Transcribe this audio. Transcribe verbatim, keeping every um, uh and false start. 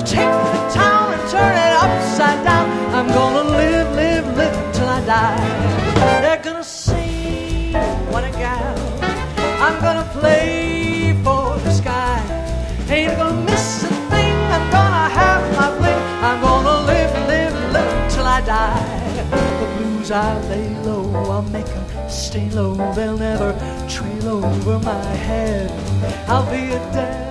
take the town and turn it upside down. I'm gonna live, live, live till I die. They're gonna say, what a gal. I'm gonna play for the sky. Ain't gonna miss a thing. I'm gonna have my fling. I'm gonna live, live, live till I die. The blues I lay low, I'll make them stay low. They'll never trail over my head. I'll be a dead